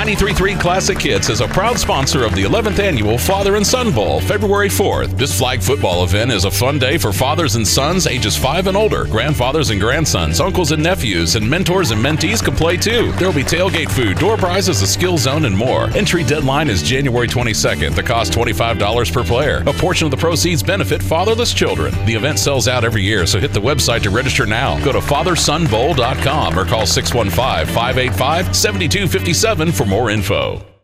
93.3 Classic Hits is a proud sponsor of the 11th Annual Father and Son Bowl, February 4th. This flag football event is a fun day for fathers and sons ages 5 and older. Grandfathers and grandsons, uncles and nephews, and mentors and mentees can play too. There will be tailgate food, door prizes, a skill zone, and more. Entry deadline is January 22nd. The cost $25 per player. A portion of the proceeds benefit fatherless children. The event sells out every year, so hit the website to register now. Go to fathersonbowl.com or call 615-585-7257 for more info.